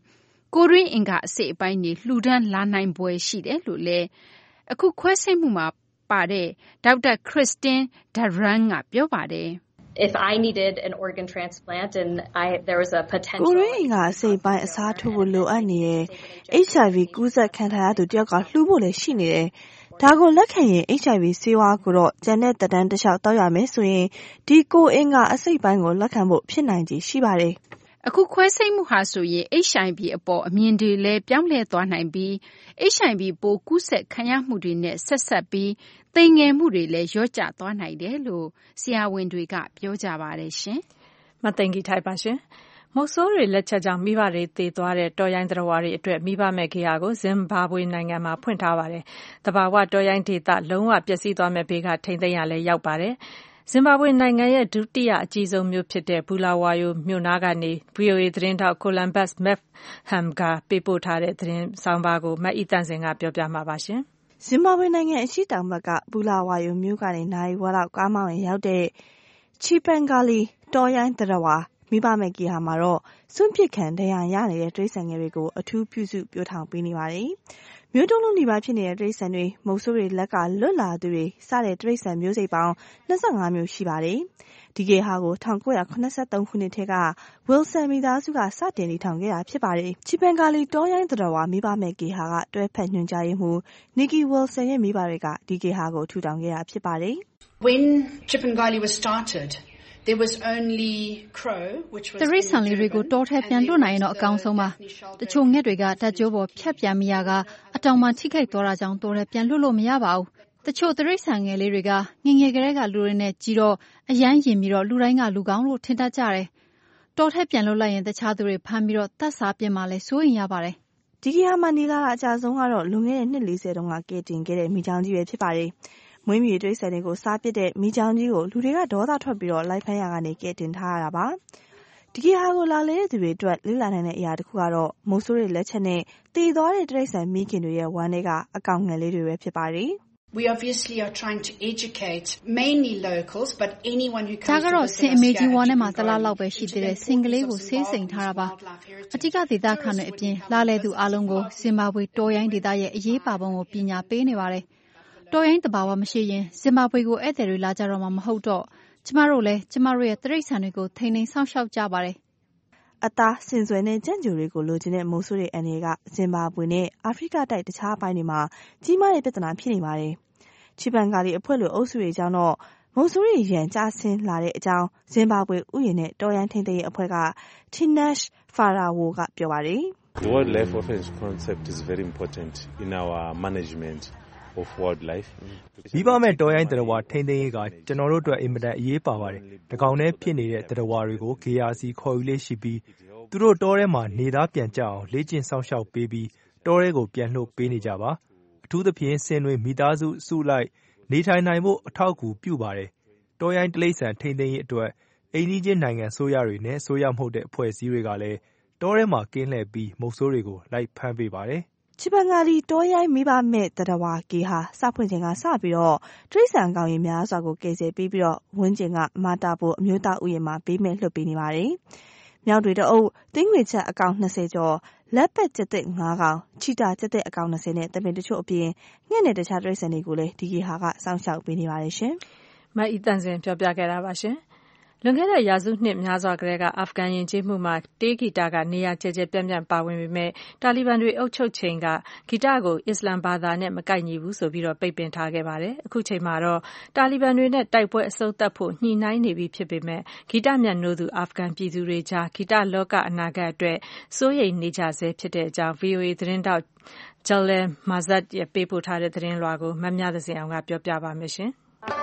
ကိုရင်းအင်္ဂါအစိတ်အပိုင်းတွေလှူဒန်းလာနိုင်ပွဲရှိတယ်လို့လည်းအခုခွဲစိတ်မှုမှာပါတဲ့ဒေါက်တာခရစ်စတင်းဒါရန်ကပြောပါတယ် If I needed an organ transplant and there was a potential ကိုရင်းအင်္ဂါအစိတ်ပိုင်းအစားထိုးဖို့လိုအပ်နေတဲ့ HIV ကူးစက်ခံထားရသူတယောက်ကလှူဖို့လည်းရှိနေတယ်။ဒါကိုလက်ခံရင် HIV ဆေးဝါးကိုတော့ကျန်တဲ့သက်တမ်းတစ်လျှောက်တောက်ရမယ်ဆိုရင်ဒီကိုအင်္ဂါအစိတ်ပိုင်းကိုလက်ခံဖို့ဖြစ်နိုင်ခြေရှိပါတယ်။အခုခွဲစိတ်မှုဟာဆိုရင် HIV အပေါ်အမြင်တွေလည်းပြောင်းလဲသွားနိုင်ပြီး HIV ပိုးကူးစက်ခံရမှုတွေနဲ့ဆက်ဆက်ပြီးသိငယ်မှုတွေလည်းလျော့ကျသွားနိုင်တယ်လို့ဆရာဝန်တွေကပြောကြပါတယ်ရှင်။မသိင်္ဂီထိုက်ပါရှင်။မုတ်ဆိုးတွေလက်ချက်ကြောင့်မိဘတွေသေသွားတဲ့တော်ရိုင်းသတ္တဝါတွေအတွက်မိဘမဲ့ဂေဟာကိုဇင်ဘာဘွေနိုင်ငံမှာဖွင့်ထားပါတယ်။တဘာဝတော်ရိုင်းဒေသလုံးဝပျက်စီးသွားမဲ့ဘေးကထိမ့်သိမ်းရလဲရောက်ပါတယ်။ဇင်ဘာဘွေနိုင်ငံရဲ့ဒုတိယအကြီးဆုံးမြို့ဖြစ်တဲ့ဘူလာဝါယိုမြို့နားကနေ VOA သတင်းထောက်ကိုလမ်ဘတ်မက်ဟမ်ကပေးပို့ထားတဲ့သတင်းဆောင်ပါကိုမတ်အီတန်စင်ကပြောပြမှာပါရှင်။ဇင်ဘာဘွေနိုင်ငံအရှေ့တောင်ဘက်ကဘူလာဝါယိုမြို့ကနေနိုင်ဝါလောက်ကားမောင်းရင်ရောက်တဲ့ချီပန်ဂါလီတော်ရိုင်းသတ္တဝါမိဘမဲ့ဂေဟာမှာတော့စွန့်ပစ်ခံဒဏ်ရာရနေတဲ့တိရစ္ဆာန်ငယ်တွေကိုအထူးပြုစုပြောထောင်ပေးနေပါတယ်။မျိုးတုံးလုံးနေပါဖြစ်နေတဲ့တိရစ္ဆာန်တွေမုတ်ဆိုးတွေလက်ကလွတ်လာသူတွေစတဲ့တိရစ္ဆာန်မျိုးစိတ်ပေါင်း25မျိုးရှိပါတယ်။ဒီဂေဟာကို1983ခုနှစ်ထဲကဝီလ်ဆန်မိသားစုကစတင်တည်ထောင်ခဲ့တာဖြစ်ပါတယ်။ချီပန်ဂါလီတော်ရိုင်းသတ္တဝါမိဘမဲ့ဂေဟာကတွဲဖက်ညွှန်ကြားရေးမှူးနီကီဝီလ်ဆန်ရဲ့မိဘတွေကဒီဂေဟာကိုထူထောင်ခဲ့တာဖြစ်ပါတယ်။ When Chipangali was started there was only crow which was တရိษံလေးတွေကိုတောထဲပြန်လွတ်နိုင်ရင်တော့အကောင်းဆုံးပါတချို့ငှက်တွေကဓာတ်ကြိုးပေါ်ဖြတ်ပြန်မိရကအတောင်မှထိခိုက်သွားတာကြောင့်တောထဲပြန်လွတ်လို့မရပါဘူးတချို့တရိษံငယ်လေးတွေကငငယ်ကလေးကလူတွေနဲ့ကြီးတော့အရန်ရင်ပြီးတော့လူတိုင်းကလူကောင်းလို့ထင်တတ်ကြတယ်တောထဲပြန်လွတ်လိုက်ရင်တခြားသူတွေဖမ်းပြီးတော့တတ်စားပြင်မှလဲစိုးရင်ရပါတယ်ဒီကဟာမနီလာအကြဆုံးကတော့လွန်ခဲ့တဲ့နှစ်40တုန်းကကဲတင်ခဲ့တဲ့မိချောင်းကြီးပဲဖြစ်ပါတယ်မွေးမြူရေးတိရစ္ဆာန်တွေကိုစားပစ်တဲ့မိချောင်းကြီးကိုလူတွေကဒေါသထွက်ပြီးတော့လိုက်ဖမ်းရကနေကဲတင်ထားရတာပါဒီကဟာကိုလာလေတဲ့သူတွေအတွက်လိလာနိုင်တဲ့အရာတစ်ခုကတော့မိုးဆိုးတွေလက်ချက်နဲ့တည်သွားတဲ့တိရစ္ဆာန်မိခင်တွေရဲ့ဝမ်းတွေကအကောင်ငယ်လေးတွေပဲဖြစ်ပါတယ် We obviously are trying to educate mainly locals but anyone who comes ဒါကတော့စင်အမေကြီးဝါနဲ့မှာတလားလောက်ပဲရှိသေးတယ်စင်ကလေးကိုဆေးစိမ်ထားတာပါအတိကဒေသခံတွေအပြင်လာလေသူအားလုံးကိုဇင်ဘာဘွေတော်ရိုင်းဒေသရဲ့အရေးပါပုံကိုပညာပေးနေပါတယ်တော်ရိုင်းတဘာဝမရှိရင်ဇင်ဘာဘွေကိုဧည့်သည်တွေလာကြတော့မှမဟုတ်တော့ကျမတို့လည်းကျမတို့ရဲ့တိရစ္ဆာန်တွေကိုထိန်းသိမ်းစောင့်ရှောက်ကြပါတယ်အသားစင်စွယ်နဲ့ကြံ့ကြိုတွေကိုလိုချင်တဲ့မိုးဆိုးတွေအနေကဇင်ဘာဘွေနဲ့အာဖရိကတိုက်တခြားပိုင်းတွေမှာကြီးမားတဲ့ပြဿနာဖြစ်နေပါတယ်ချီပန်ဂါလီအဖွဲ့လိုအုပ်စုတွေကြောင့်တော့မိုးဆိုးတွေရန်ကျဆင်းလာတဲ့အကြောင်းဇင်ဘာဘွေဥယျာဉ်နဲ့တော်ရိုင်းထိန်းသိမ်းရေးအဖွဲ့က Tinesh Farawo ကပြောပါတယ် The wildlife orphanage concept is very important in our management of wildlife မိဘမဲ့တော်ရိုင်းသတ္တဝါထိန်းသိမ်းရေးကကျွန်တော်တို့အတွက်အင်မတန်အရေးပါပါတယ်။တကောင်နဲ့ဖြစ်နေတဲ့သတ္တဝါတွေကိုဂေဟာစီခေါ်ယူလေးရှိပြီးသူတို့တောထဲမှာနေသားပြန်ကြအောင်လေ့ကျင့်ဆောင်ရှောက်ပေးပြီးတောထဲကိုပြန်လှုပ်ပေးနေကြပါ။အထူးသဖြင့်ဆင်တွေမိသားစုစုလိုက်နေထိုင်နိုင်ဖို့အထောက်အကူပြုပါတယ်။တော်ရိုင်းတိရစ္ဆာန်ထိန်းသိမ်းရေးအတွက်အိမ်နီးချင်းနိုင်ငံဆိုရတွေနဲ့ဆိုရမဟုတ်တဲ့အဖွဲ့အစည်းတွေကလည်းတောထဲမှာကင်းလှည့်ပြီးမုတ်ဆိုးတွေကိုလိုက်ဖမ်းပေးပါတယ်ချီပန်ဂါလီတောရိုင်းမိဘမဲ့သတ္တဝါဂေဟာစဖွင့်ချိန်ကစပြီးတော့တိရစ္ဆာန်ကောင်ရီများစွာကိုကယ်ဆယ်ပြီးတော့ဝန်းကျင်ကမာတာဖို့အမျိုးသားဥယျာဉ်မှာပေးမဲ့လွှတ်ပေးနေပါတယ်။မြောက်တွေတအုပ်တင်းငွေချက်အကောင်20ကျော်လက်ပတ်ကျက်သက်5ကောင်ချီတာကျက်သက်အကောင်20နဲ့တပင်တချို့အပြင်ငှက်နဲ့တခြားတိရစ္ဆာန်တွေကိုလည်းဒီဂေဟာကစောင့်ရှောက်ပေးနေပါတယ်ရှင်။မအီတန်စင်ပြောပြခဲ့တာပါရှင်။လွန်ခဲ့တဲ့ရာစုနှစ်များစွာကတည်းကအာဖဂန်ယဉ်ကျေးမှုမှာတေးဂီတကနေရာကျကျပြန့်ပြန့်ပါဝင်ပေမဲ့တာလီဘန်တွေအုပ်ချုပ်ချိန်ကဂီတကိုအစ္စလမ်ဘာသာနဲ့မကိုက်ညီဘူးဆိုပြီးတော့ပိတ်ပင်ထားခဲ့ပါတယ်။အခုချိန်မှာတော့တာလီဘန်တွေနဲ့တိုက်ပွဲအဆုံးသတ်ဖို့ညှိနှိုင်းနေပြီဖြစ်ပေမဲ့ဂီတမြတ်နိုးသူအာဖဂန်ပြည်သူတွေကြားဂီတလောကအနာဂတ်အတွက်စိုးရိမ်နေကြဆဲဖြစ်တဲ့အကြောင်း VOA သတင်းတောက်ဂျယ်လန်မာဇတ်ရဲ့ပေးပို့ထားတဲ့သတင်းလွှာကိုမမြသစင်အောင်ကပြောပြပါမယ်ရှင်။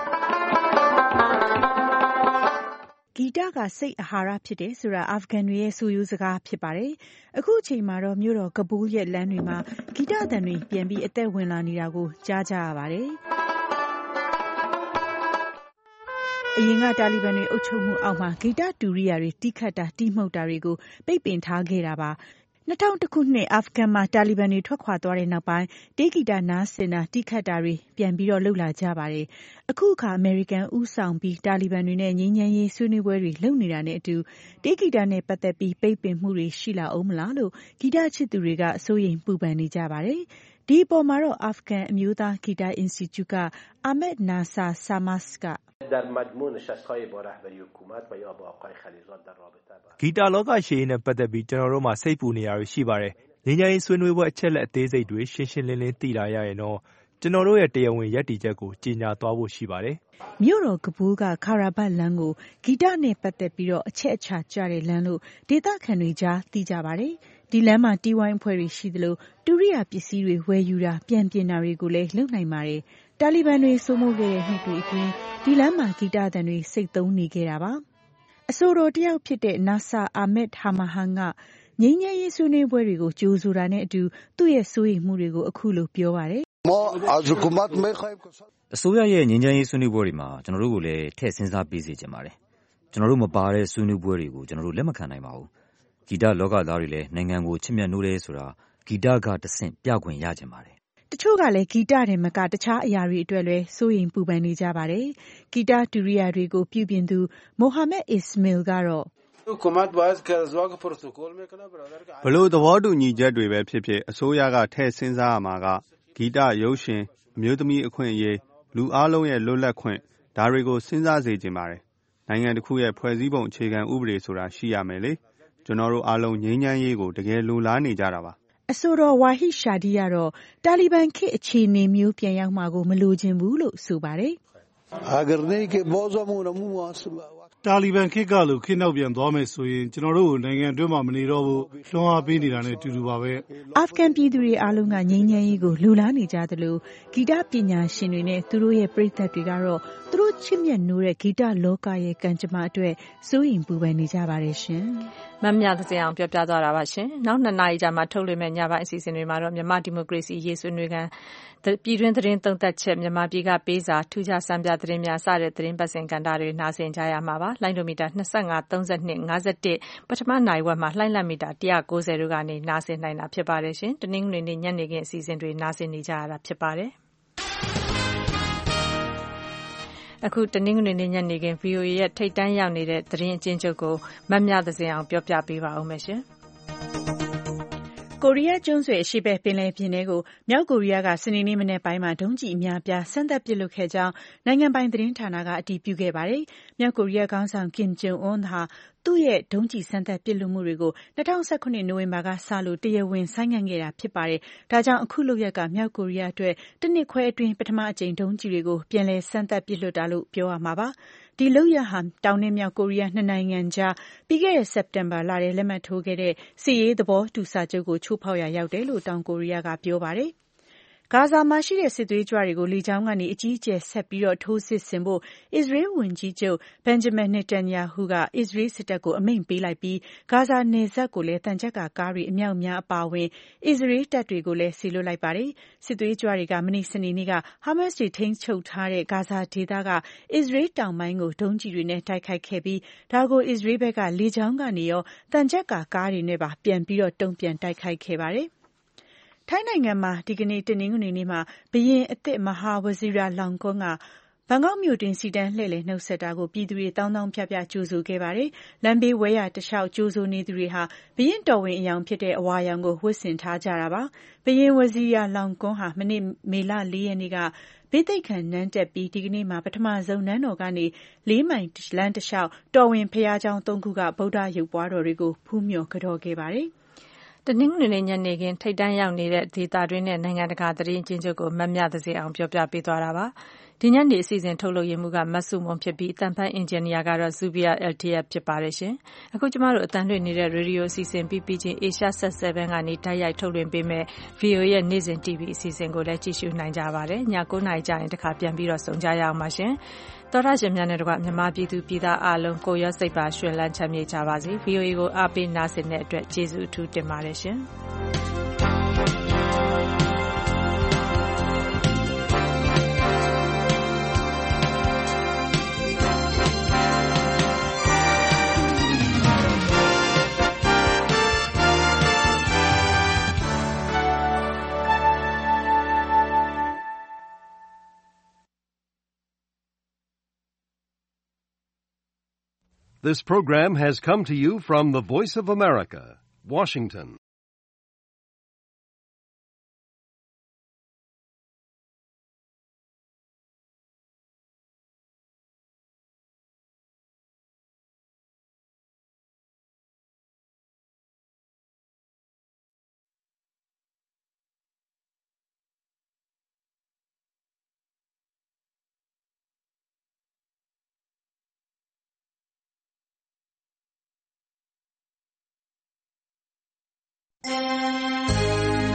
ဂီတကစိတ်အာဟာရဖြစ်တယ်ဆိုတာအာဖဂန်တွေရဲ့ဆိုရိုးစကားဖြစ်ပါတယ်။အခုအချိန်မှာတော့မြို့တော်ကပူးရဲ့လမ်းတွေမှာဂီတအသံတွေပြန်ပြီးအသက်ဝင်လာနေတာကိုကြားကြရပါတယ်။အရင်ကတာလီဘန်တွေအုပ်ချုပ်မှုအောက်မှာဂီတတူရိယာတွေတီးခတ်တာတီးမှုတ်တာတွေကိုပိတ်ပင်ထားခဲ့တာပါ။ 2001 ခုနှစ်အာဖဂန်မှာတာလီဘန်တွေထွက်ခွာသွားတဲ့နောက်ပိုင်းတေးဂီတနားဆင်တာတိခတ်တာတွေပြန်ပြီးတော့လှုပ်လာကြပါတယ်။အခုအခါအမေရိကန်ဦးဆောင်ပြီးတာလီဘန်တွေနဲ့ငြိမ်းချမ်းရေးဆွေးနွေးပွဲတွေလုပ်နေတာနဲ့အတူတေးဂီတနဲ့ပတ်သက်ပြီးပိတ်ပင်မှုတွေရှိလာအောင်မလားလို့ဂီတချစ်သူတွေကစိုးရိမ်ပူပန်နေကြပါတယ်။ဒီအပေါ်မှာတော့အာဖဂန်အမျိုးသားဂီတအင်စတီကျုကအာမက်နာဆာဆာမတ်စ်ကဂီတလောကရှေ့ရေးနဲ့ပတ်သက်ပြီးကျွန်တော်တို့မှာစိတ်ပူနေရရှိပါတယ်။ငြိမ်းချမ်းရေးဆွေးနွေးပွဲအချက်လက်အသေးစိတ်တွေရှင်းရှင်းလင်းလင်းသိလာရရင်တော့ကျွန်တော်တို့ရဲ့တရားဝင်ရပ်တည်ချက်ကိုကြေညာသွားဖို့ရှိပါတယ်။မြို့တော်ကပူးကခါရာဘတ်လမ်းကိုဂီတနဲ့ပတ်သက်ပြီးတော့အချက်အချာကျတဲ့လမ်းလို့ဒေသခံတွေကြားသိကြပါတယ်။ဒီလမ်းမှာတီးဝိုင်းအဖွဲ့တွေရှိသလိုတူရိယာပစ္စည်းတွေဝယ်ယူတာပြန်ပြင်တာတွေကိုလည်းလုပ်နိုင်ပါတယ်။တာလီဘန်တွေစိုးမိုးခဲ့တဲ့နှစ်တွေအတွင်းဒီလမ်းမှာဂီတသံတွေစိတ်သုံးနေခဲ့တာပါ။အဆိုတော်တယောက်ဖြစ်တဲ့နာဆာအာမက်ဟာမဟန်ကငြိမ်းချမ်းရေးဆွေးနွေးပွဲတွေကိုကြိုဆိုတာနဲ့အတူသူ့ရဲ့စိုးရိမ်မှုတွေကိုအခုလိုပြောပါတယ်အစိုးရရဲ့ငြိမ်းချမ်းရေးဆွေးနွေးပွဲတွေမှာကျွန်တော်တို့ကိုလည်းထည့်စဉ်းစားပေးစေချင်ပါတယ်။ကျွန်တော်တို့မပါတဲ့ဆွေးနွေးပွဲတွေကိုကျွန်တော်တို့လက်မခံနိုင်ပါဘူး။ဂီတလောကသားတွေလည်းနိုင်ငံကိုချစ်မြတ်နိုးတယ်ဆိုတာဂီတကတဆင့်ပြခွင့်ရကြပါတယ်။တချို့ကလည်းဂီတတယ်မကတခြားအရာတွေအတွက်လည်းစိုးရိမ်ပူပန်နေကြပါတယ်။ဂီတတူရိယာတွေကိုပြုပြင်သူမိုဟာမက်အစ္စမေလ်ကတော့ဘလို့သဘောတူညီချက်တွေပဲဖြစ်ဖြစ်အစိုးရကထည့်စဉ်းစားရမှာကဂီတရုပ်ရှင်အမျိုးသမီးအခွင့်အရေးလူအားလုံးရဲ့လွတ်လပ်ခွင့်ဒါတွေကိုစဉ်းစားစေချင်ပါတယ်။နိုင်ငံတစ်ခုရဲ့ဖွဲ့စည်းပုံအခြေခံဥပဒေဆိုတာရှိရမယ်လေ။ကျွန်တော်တို့အားလုံးငြိမ်းချမ်းရေးကိုတကယ်လိုလားနေကြတာပါ။အဆိုတော်ဝါဟိရှာဒီကတော့တာလီဘန်ခေတ်အခြေအနေမျိုးပြန်ရောက်မှာကိုမလိုချင်ဘူးလို့ဆိုပါတယ်တာလီဘန်ခေတ်ကလိုခေတ်နောက်ပြန်သွားမယ်ဆိုရင်ကျွန်တော်တို့နိုင်ငံအတွင်းမှာမနေတော့ဘူးလွှမ်းအားပေးနေတာနဲ့အတူတူပါပဲအာဖဂန်ပြည်သူတွေအားလုံးကငြိမ်းချမ်းရေးကိုလိုလားနေကြသလိုဂီတပညာရှင်တွေနဲ့သူတို့ရဲ့ပရိသတ်တွေကတော့သူတို့ချစ်မြတ်နိုးတဲ့ဂီတလောကရဲ့ကံကြမ္မာအတွက်စိုးရိမ်ပူပန်နေကြပါတယ်ရှင်မမြသစင်အောင်ပြောပြသွားတာပါရှင်နောက်2နာရီကြာမှထုတ်လွှင့်မယ့်ညပိုင်းအစီအစဉ်တွေမှာတော့မြန်မာဒီမိုကရေစီရေးဆွေးနွေးကန်ပြည်တွင်းသတင်းသုံးသပ်ချက်မြန်မာပြည်ကပေးစာထူးခြားစံပြသတင်းများစတဲ့သတင်းပတ်စဉ်ကဏ္ဍတွေနားဆင်ကြရမှာပါလိုင်းဒိုမီတာ25 32 51ပထမနိုင်ဝက်မှာလှိုင်းလက်မီတာ190တို့ကနေနားဆင်နိုင်တာဖြစ်ပါတယ်ရှင်တနင်္ဂနွေနေ့ညနေခင်းအစီအစဉ်တွေနားဆင်နေကြရတာဖြစ်ပါတယ်အခုတနင်္ဂနွေနေ့ညနေခင်း VOA ရဲ့ထိပ်တန်းရောက်နေတဲ့သတင်းအကျဉ်းချုပ်ကိုမမြသစင်အောင်ပြောပြပေးပါဦးမယ်ရှင်ကိုရီးယားကျွန်းဆွယ်အရှေ့ဘက်ပင်လယ်ပြင်ထဲကိုမြောက်ကိုရီးယားကစနေနေ့မနက်ပိုင်းမှာဒုံးကျည်အများပြားစမ်းသပ်ပစ်လွှတ်ခဲ့ကြောင်းနိုင်ငံပိုင်သတင်းဌာနကအတည်ပြုခဲ့ပါတယ်။မြောက်ကိုရီးယားခေါင်းဆောင်ကင်ဂျုံအွန်းဟာသူ့ရဲ့ဒုံးကျည်စမ်းသပ်ပစ်လွှတ်မှုတွေကို2019နိုဝင်ဘာကစလို့တရားဝင်ဆိုင်းငံ့ခဲ့တာဖြစ်ပါတယ်။ဒါကြောင့်အခုလုပ်ရက်ကမြောက်ကိုရီးယားအတွက်တစ်နှစ်ခွဲအတွင်းပထမအကြိမ်ဒုံးကျည်တွေကိုပြန်လည်စမ်းသပ်ပစ်လွှတ်တာလို့ပြောရမှာပါ။ဒီလုပ်ရဟာတောင်နဲ့မြောက်ကိုရီးယားနှစ်နိုင်ငံကြားပြီးခဲ့တဲ့စက်တင်ဘာလထဲလက်မှတ်ထိုးခဲ့တဲ့စစ်ရေးသဘောတူစာချုပ်ကိုချိုးဖောက်ရာရောက်တယ်လို့တောင်ကိုရီးယားကပြောပါတယ်။ဂါဇာမှာရှိတဲ့စစ်သွေးကြွတွေကိုလေကြောင်းကနေအကြီးအကျယ်ဆက်ပြီးထိုးစစ်ဆင်ဖို့အစ္စရေးဝန်ကြီးချုပ်ဘန်ဂျမင်နေတန်ယာဟုကအစ္စရေးစစ်တပ်ကိုအမိန့်ပေးလိုက်ပြီးဂါဇာနယ်စပ်ကိုလည်းသံချပ်ကာကားတွေအမြောက်အများအပါအဝင်အစ္စရေးတပ်တွေကိုလည်းစေလွှတ်လိုက်ပါတယ်။စစ်သွေးကြွတွေကမနေ့စနေနေ့ကဟာမတ်စ်တွေထိန်းချုပ်ထားတဲ့ဂါဇာဒေသကအစ္စရေးတောင်ပိုင်းကိုဒုံးကျည်တွေနဲ့တိုက်ခိုက်ခဲ့ပြီးဒါကိုအစ္စရေးဘက်ကလေကြောင်းကနေရောသံချပ်ကာကားတွေနဲ့ပါပြန်ပြီးတုံ့ပြန်တိုက်ခိုက်ခဲ့ပါတယ်။ထိုင်းနိုင်ငံမှာဒီကနေ့တနင်္ဂနွေနေ့မှာဘုရင်အသစ်မဟာဝဇီရာလောင်ကွန်းကဘန်ကောက်မြို့တွင်စီတန်းလှည့်လည်နှုတ်ဆက်တာကိုပြည်သူတွေတောင်းတောင်းဖြဖြကြိုဆိုခဲ့ပါတယ်။လမ်းဘေးဝဲယာတလျှောက်ကြိုဆိုနေသူတွေဟာဘုရင်တော်ဝင်အယောင်ဖြစ်တဲ့အဝါရောင်ကိုဝတ်ဆင်ထားကြတာပါ။ဘုရင်ဝဇီရာလောင်ကွန်းဟာမနေ့မေလ4ရက်နေ့ကဘေးသိက်ခံနန်းတက်ပြီးဒီကနေ့မှာပထမဆုံးနန်းတော်ကနေ4မိုင်လမ်းတလျှောက်တော်ဝင်ဘုရားကျောင်း3ခုကဗုဒ္ဓရုပ်ပွားတော်တွေကိုဖူးမြော်ကြော်ခဲ့ပါတယ်။တနင်္ဂနွေနေ့ညနေခင်းထိပ်တန်းရောက်နေတဲ့ဒေသတွင်းနဲ့နိုင်ငံတကာသတင်းအကျဉ်းချုပ်ကိုမမြသစေအောင်ပြောပြပေးသွားတာပါ။ဒီညနေအစီအစဉ်ထုတ်လုပ်ရမှုကမဆုမွန်ဖြစ်ပြီးအတန်ဖန်အင်ဂျင်နီယာကတော့ဇူဘီယာ LTF ဖြစ်ပါတယ်ရှင်။အခုကျမတို့အတန်လွှင့်နေတဲ့ရေဒီယိုအစီအစဉ်ပြီးချင်း Asia Set 7ကနေတိုက်ရိုက်ထုတ်လွှင့်ပေးမဲ့ VOA ရဲ့နေ့စဉ် TV အစီအစဉ်ကိုလည်းကြည့်ရှုနိုင်ကြပါတယ်။ည9:00နာရီကြာရင်တစ်ခါပြန်ပြီးတော့ဆုံကြရအောင်ပါရှင်။တော်ရရှင်များနဲ့တကွမြန်မာပြည်သူပြည်သားအားလုံးကိုရောစိတ်ပါရွှင်လန်းချမ်းမြေ့ကြပါစေ။ VOA ကိုအားပေးနားဆင်တဲ့အတွက်ကျေးဇူးအထူးတင်ပါတယ်ရှင်။ This program has come to you from the Voice of America, Washington.